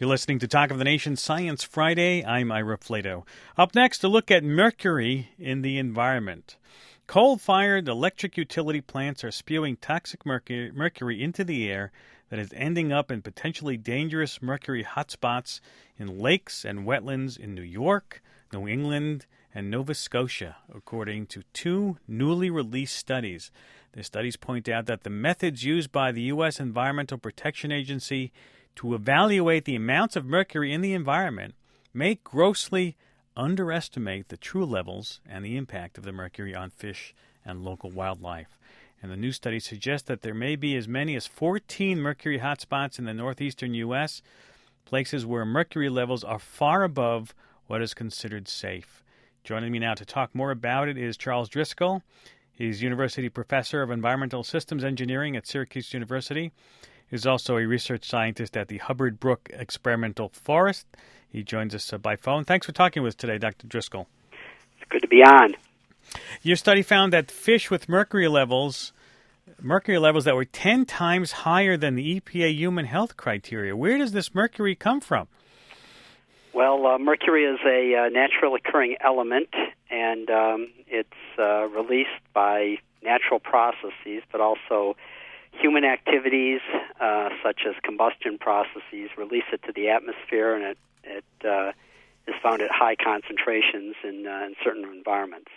You're listening to Talk of the Nation Science Friday. I'm Ira Flato. Up next, a look at mercury in the environment. Coal-fired electric utility plants are spewing toxic mercury into the air that is ending up in potentially dangerous mercury hotspots in lakes and wetlands in New York, New England, and Nova Scotia, according to two newly released studies. The studies point out that the methods used by the U.S. Environmental Protection Agency to evaluate the amounts of mercury in the environment may grossly underestimate the true levels and the impact of the mercury on fish and local wildlife. And the new study suggests that there may be as many as 14 mercury hotspots in the northeastern U.S., places where mercury levels are far above what is considered safe. Joining me now to talk more about it is Charles Driscoll. He's University Professor of Environmental Systems Engineering at Syracuse University. He's also a research scientist at the Hubbard Brook Experimental Forest. He joins us by phone. Thanks for talking with us today, Dr. Driscoll. It's good to be on. Your study found that fish with mercury levels that were 10 times higher than the EPA human health criteria. Where does this mercury come from? Well, mercury is a naturally occurring element, and it's released by natural processes, but also human activities such as combustion processes release it to the atmosphere, and it is found at high concentrations in certain environments.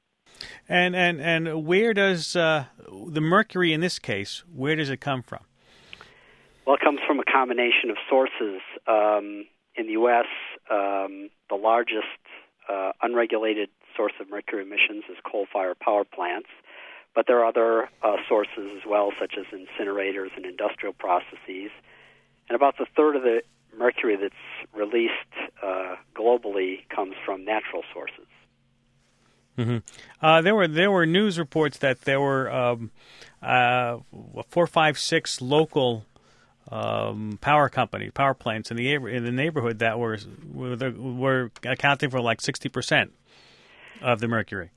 And where does the mercury in this case, where does it come from? Well, it comes from a combination of sources. In the U.S., the largest unregulated source of mercury emissions is coal-fired power plants. But there are other sources as well, such as incinerators and industrial processes. And about a third of the mercury that's released globally comes from natural sources. Mm-hmm. There were news reports that there were 4, 5, 6 local power plants in the neighborhood that were accounting for like 60% of the mercury.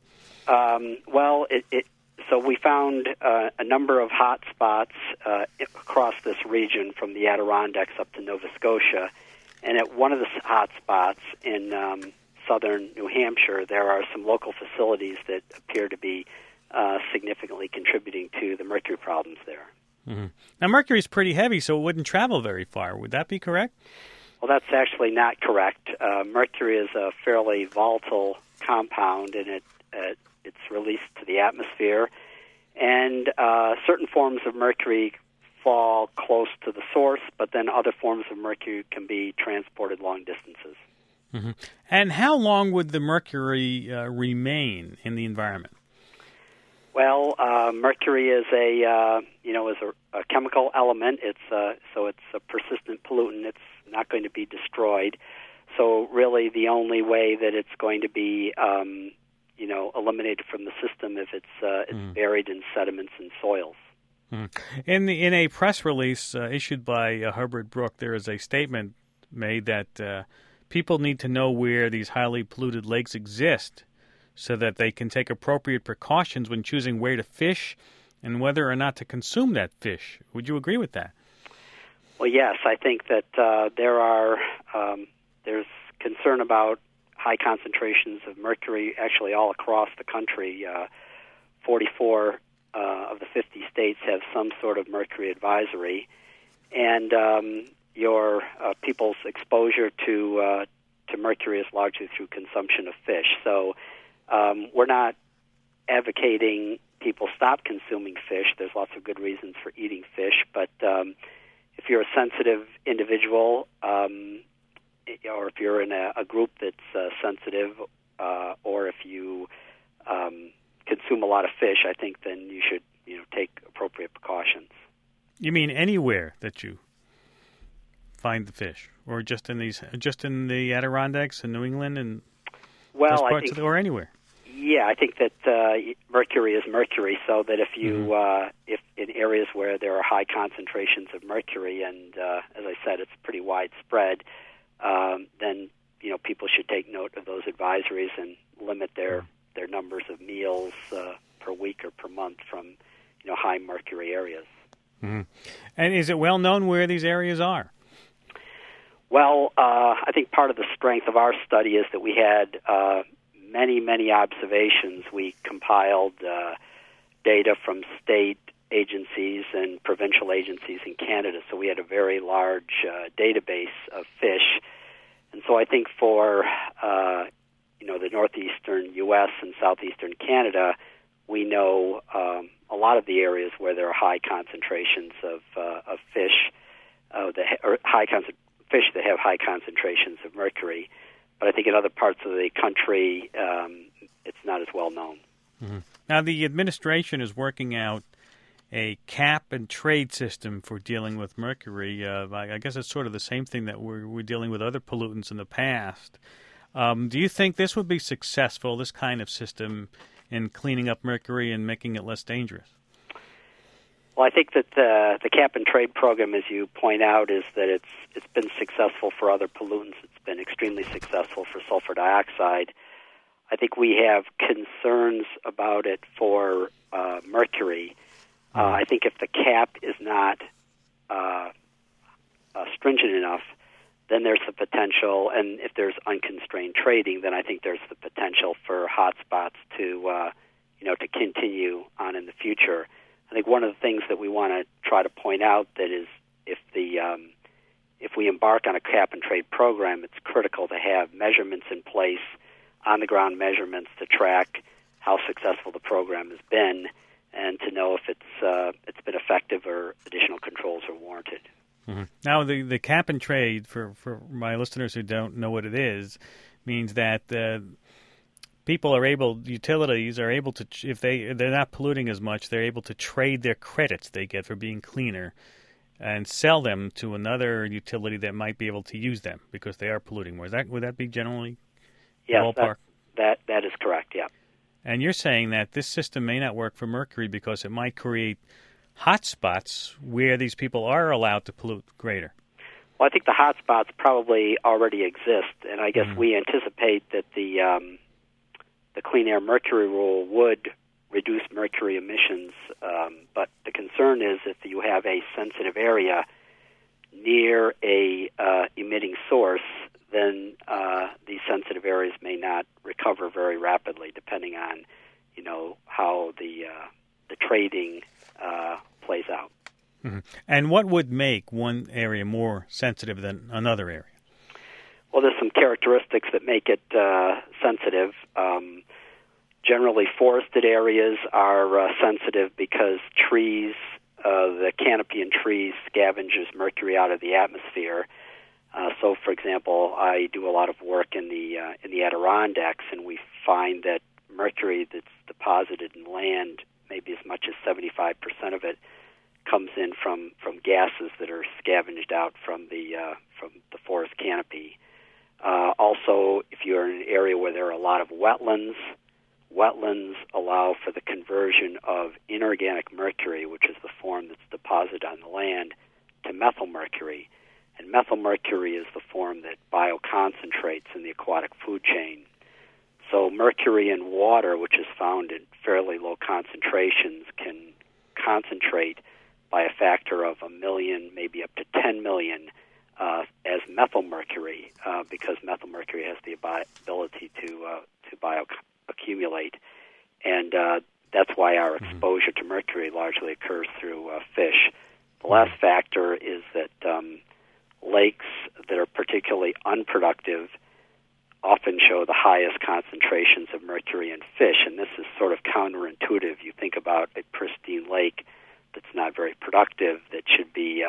So we found a number of hot spots across this region from the Adirondacks up to Nova Scotia. And at one of the hot spots in southern New Hampshire, there are some local facilities that appear to be significantly contributing to the mercury problems there. Mm-hmm. Now, mercury is pretty heavy, so it wouldn't travel very far. Would that be correct? Well, that's actually not correct. Mercury is a fairly volatile compound, and it's released to the atmosphere, and certain forms of mercury fall close to the source, but then other forms of mercury can be transported long distances. Mm-hmm. And how long would the mercury remain in the environment? Well, mercury is a chemical element. It's a persistent pollutant. It's not going to be destroyed. So really, the only way that it's going to be eliminated from the system if it's buried in sediments and soils. In a press release issued by Hubbard Brook, there is a statement made that people need to know where these highly polluted lakes exist so that they can take appropriate precautions when choosing where to fish and whether or not to consume that fish. Would you agree with that? Well, yes. I think that there's concern about high concentrations of mercury actually all across the country. 44 of the 50 states have some sort of mercury advisory, and your people's exposure to mercury is largely through consumption of fish. So we're not advocating people stop consuming fish. There's lots of good reasons for eating fish, but if you're a sensitive individual, or if you're in a group that's sensitive, or if you consume a lot of fish, I think then you should take appropriate precautions. You mean anywhere that you find the fish, or just in the Adirondacks in New England and those parts or anywhere? Yeah, I think that mercury is mercury, so that if you if in areas where there are high concentrations of mercury, and as I said, it's pretty widespread, then people should take note of those advisories and limit their numbers of meals per week or per month from high mercury areas. Mm-hmm. And is it well known where these areas are? Well, I think part of the strength of our study is that we had many observations. We compiled data from state agencies and provincial agencies in Canada, so we had a very large database of fish. And so I think for the northeastern U.S. and southeastern Canada, we know a lot of the areas where there are high concentrations of fish, fish that have high concentrations of mercury. But I think in other parts of the country, it's not as well known. Mm-hmm. Now, the administration is working out a cap and trade system for dealing with mercury. I guess it's sort of the same thing that we're dealing with other pollutants in the past. Do you think this would be successful, this kind of system, in cleaning up mercury and making it less dangerous? Well, I think that the cap and trade program, as you point out, is that it's been successful for other pollutants. It's been extremely successful for sulfur dioxide. I think we have concerns about it for mercury. I think if the cap is not stringent enough, then there's the potential, and if there's unconstrained trading, then I think there's the potential for hotspots to continue on in the future. I think one of the things that we want to try to point out that is if we embark on a cap and trade program, it's critical to have measurements in place, on the ground measurements to track how successful the program has been, and to know if it's been effective or additional controls are warranted. Mm-hmm. Now, the cap and trade, for my listeners who don't know what it is, means that utilities are able to, if they're not polluting as much, they're able to trade their credits they get for being cleaner and sell them to another utility that might be able to use them because they are polluting more. Would that be generally ballpark? That is correct, yeah. And you're saying that this system may not work for mercury because it might create hot spots where these people are allowed to pollute greater. Well, I think the hot spots probably already exist, and I guess we anticipate that the Clean Air Mercury Rule would reduce mercury emissions, but the concern is if you have a sensitive area near a emitting source, then these sensitive areas may not recover very rapidly, depending on how the trading plays out. Mm-hmm. And what would make one area more sensitive than another area? Well, there's some characteristics that make it sensitive. Generally, forested areas are sensitive because trees, the canopy in trees scavenges mercury out of the atmosphere. So, for example, I do a lot of work in the Adirondacks, and we find that mercury that's deposited in land, maybe as much as 75% of it, comes in from gases that are scavenged out from the forest canopy. Also, if you're in an area where there are a lot of wetlands allow for the conversion of inorganic mercury, which is the form that's deposited on the land, to methylmercury. And methylmercury is the form that bioconcentrates in the aquatic food chain. So mercury in water, which is found in fairly low concentrations, can concentrate by a factor of 1 million, maybe up to 10 million, as methylmercury, because methylmercury has the ability to bioaccumulate. And that's why our exposure to mercury largely occurs through fish. The last factor is that lakes that are particularly unproductive often show the highest concentrations of mercury in fish, and this is sort of counterintuitive. You think about a pristine lake that's not very productive, that should be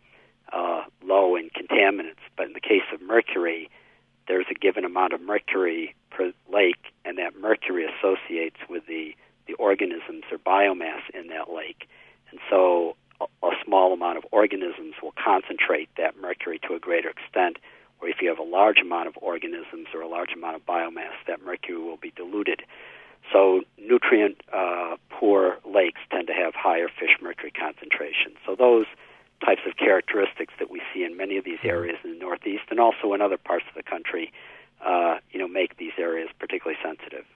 low in contaminants, but in the case of mercury, there's a given amount of mercury per lake, and that mercury associates with the organisms or biomass in that lake. And so a small amount of organisms will concentrate that mercury to a greater extent, or if you have a large amount of organisms or a large amount of biomass, that mercury will be diluted. So nutrient-poor lakes tend to have higher fish mercury concentrations. So those types of characteristics that we see in many of these areas in the Northeast and also in other parts of the country, make these areas particularly sensitive.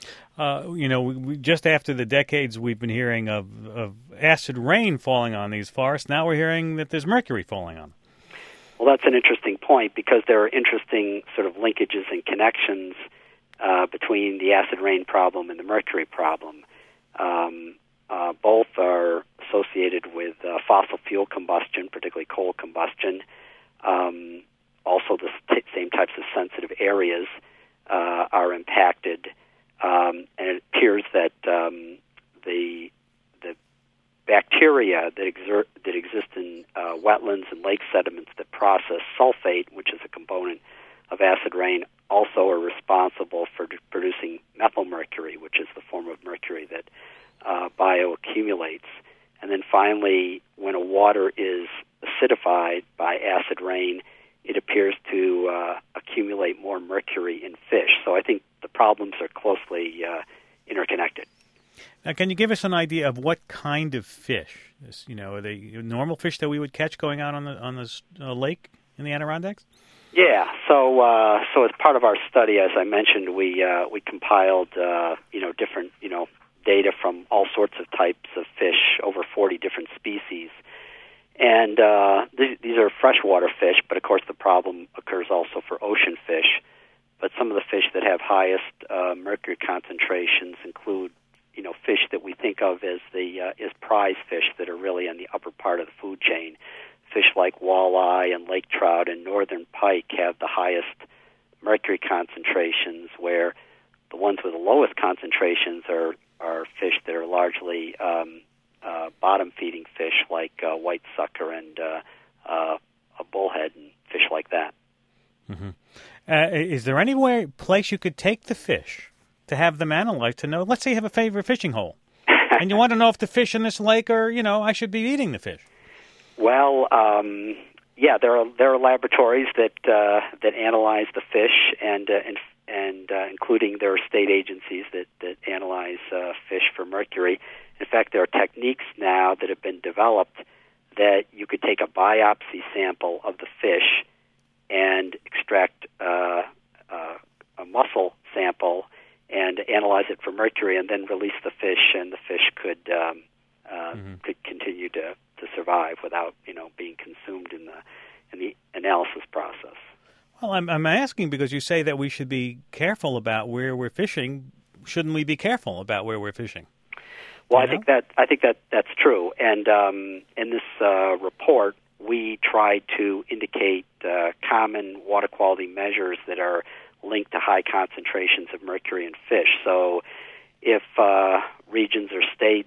Just after the decades we've been hearing of acid rain falling on these forests, now we're hearing that there's mercury falling on them. Well, that's an interesting point because there are interesting sort of linkages and connections between the acid rain problem and the mercury problem. Both are associated with fossil fuel combustion, particularly coal combustion. Also, the same types of sensitive areas are impacted, and it appears that the bacteria that exist in wetlands and lake sediments that process sulfate, which is a component of acid rain, also are responsible for producing methylmercury, which is the form of mercury that bioaccumulates. And then finally, when a water is acidified by acid rain, it appears to accumulate more mercury in fish. So I think the problems are closely interconnected. Now, can you give us an idea of what kind of fish? Are they normal fish that we would catch going out on the lake in the Adirondacks? Yeah. So as part of our study, as I mentioned, we compiled different data from all sorts of types of fish, over 40 different species. And these are freshwater fish, but of course the problem occurs also for ocean fish. But some of the fish that have highest mercury concentrations include, fish that we think of as as prize fish that are really on the upper part of the food chain. Fish like walleye and lake trout and northern pike have the highest mercury concentrations, where the ones with the lowest concentrations are fish that are largely bottom-feeding fish like white sucker and a bullhead and fish like that. Mm-hmm. Is there any place you could take the fish to have them analyzed to know? Let's say you have a favorite fishing hole, and you want to know if the fish in this lake are, I should be eating the fish. Well, there are laboratories that analyze the fish, and including there are state agencies that analyze fish for mercury. In fact, there are techniques now that have been developed that you could take a biopsy sample of the fish and extract a muscle sample and analyze it for mercury, and then release the fish, and the fish could continue to survive without being consumed in the analysis process. Well, I'm asking because you say that we should be careful about where we're fishing. Shouldn't we be careful about where we're fishing? Well, I think that's true. And in this report, we tried to indicate common water quality measures that are linked to high concentrations of mercury in fish. So, if regions or states,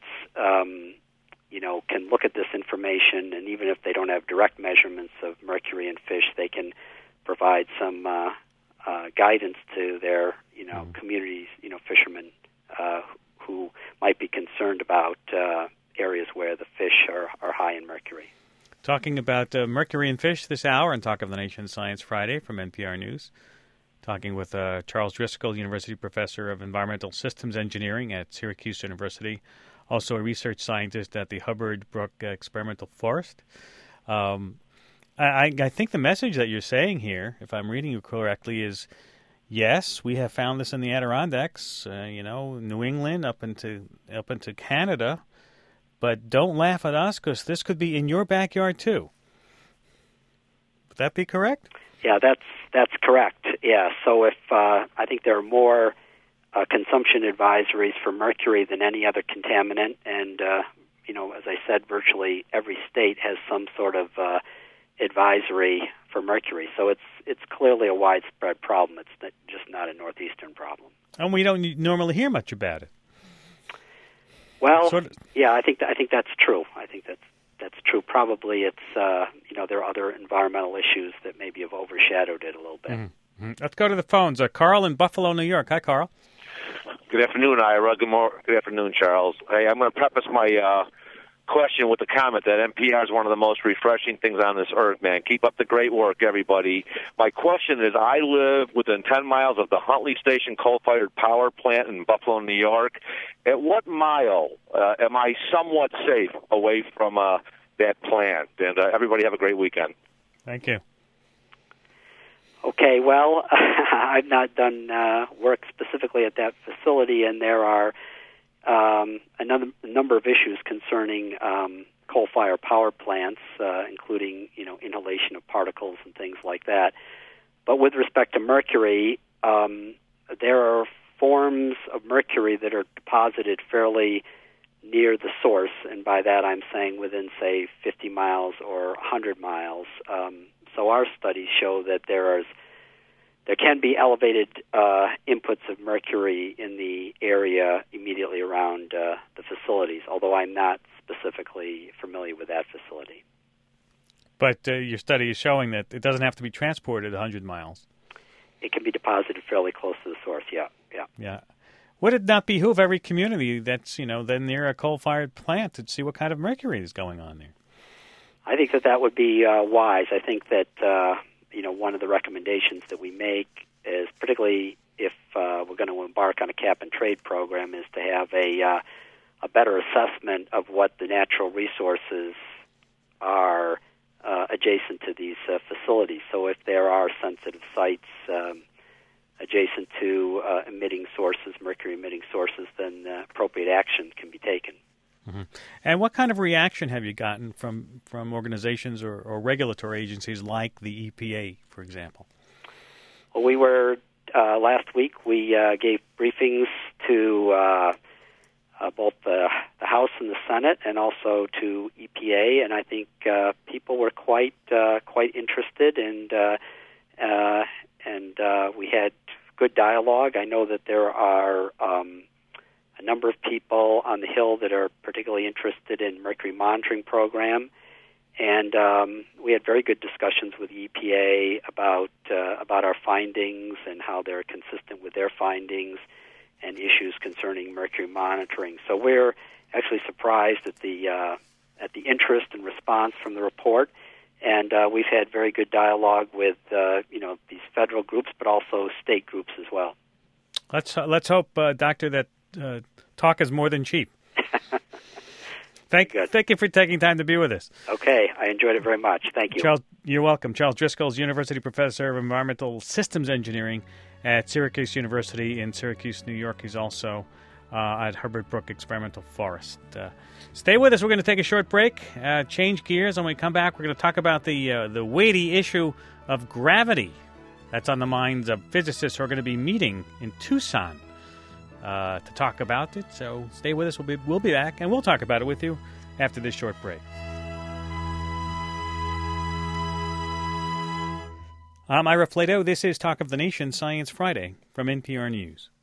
can look at this information, and even if they don't have direct measurements of mercury in fish, they can provide some guidance to their, communities, fishermen who might be concerned about areas where the fish are high in mercury. Talking about mercury in fish this hour on Talk of the Nation Science Friday from NPR News. Talking with Charles Driscoll, University Professor of Environmental Systems Engineering at Syracuse University, also a research scientist at the Hubbard Brook Experimental Forest. I think the message that you're saying here, if I'm reading you correctly, is yes, we have found this in the Adirondacks, New England, up into Canada, but don't laugh at us because this could be in your backyard too. Would that be correct? Yeah, that's correct. Yeah, so if I think there are more consumption advisories for mercury than any other contaminant, and as I said, virtually every state has some sort of advisory for mercury. So it's clearly a widespread problem. It's just not a northeastern problem. And we don't normally hear much about it. Well, yeah, I think that's true. I think that's true. Probably it's there are other environmental issues that maybe have overshadowed it a little bit. Mm-hmm. Let's go to the phones. Carl in Buffalo, New York. Hi, Carl. Good afternoon, Ira. Good afternoon, Charles. Hey, I'm going to preface my question with the comment that NPR is one of the most refreshing things on this earth, man. Keep up the great work, everybody. My question is, I live within 10 miles of the Huntley Station coal-fired power plant in Buffalo, New York. At what mile am I somewhat safe away from that plant? And everybody have a great weekend. Thank you. Okay, well, I've not done work specifically at that facility, and there are a number of issues concerning coal-fired power plants, including inhalation of particles and things like that. But with respect to mercury, there are forms of mercury that are deposited fairly near the source, and by that I'm saying within, say, 50 miles or 100 miles. So our studies show that there can be elevated inputs of mercury in the area immediately around the facilities, although I'm not specifically familiar with that facility. But your study is showing that it doesn't have to be transported 100 miles. It can be deposited fairly close to the source, yeah. Would it not behoove every community that's, then near a coal-fired plant to see what kind of mercury is going on there? I think that would be wise. I think that, one of the recommendations that we make is, particularly if we're going to embark on a cap-and-trade program, is to have a better assessment of what the natural resources are adjacent to these facilities. So if there are sensitive sites adjacent to mercury-emitting sources, then appropriate action can be taken. Mm-hmm. And what kind of reaction have you gotten from organizations or regulatory agencies like the EPA, for example? Well, we were, last week, we gave briefings to both the House and the Senate, and also to EPA, and I think people were quite interested, and we had good dialogue. I know that there are a number of people on the Hill that are particularly interested in mercury monitoring program, and we had very good discussions with the EPA about our findings and how they're consistent with their findings and issues concerning mercury monitoring. So we're actually surprised at the interest and response from the report, and we've had very good dialogue with these federal groups, but also state groups as well. Let's hope, Doctor, that talk is more than cheap. Thank you for taking time to be with us. Okay, I enjoyed it very much. Thank you. Charles, you're welcome. Charles Driscoll is University Professor of Environmental Systems Engineering at Syracuse University in Syracuse, New York. He's also at Herbert Brook Experimental Forest. Stay with us. We're going to take a short break, change gears. And when we come back, we're going to talk about the weighty issue of gravity. That's on the minds of physicists who are going to be meeting in Tucson to talk about it. So stay with us. We'll be back, and we'll talk about it with you after this short break. I'm Ira Flato. This is Talk of the Nation Science Friday from NPR News.